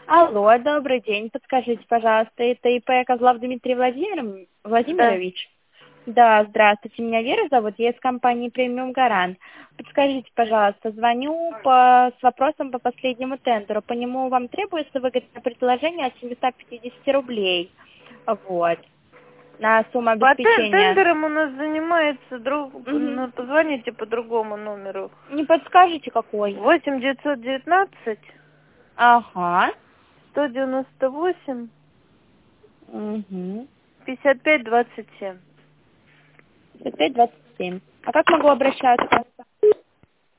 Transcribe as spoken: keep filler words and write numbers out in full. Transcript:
Алло, добрый день. Подскажите, пожалуйста, это И П Козлов Дмитрий Владимир... Да. Владимирович? Да, здравствуйте, меня Вера зовут, я из компании Премиум Гарант. Подскажите, пожалуйста, звоню по, с вопросом по последнему тендеру. По нему вам требуется выгодное предложение от семисот пятидесяти рублей. Вот. На сумму По тен- обеспечения. тендерам у нас занимается друг... Мгм. Ну, позвоните по другому номеру. Не подскажете, какой? восемь девятьсот девятнадцать Ага. сто девяносто восемь Угу. пятьдесят пять двадцать семь. пять двадцать семь. А как могу обращаться?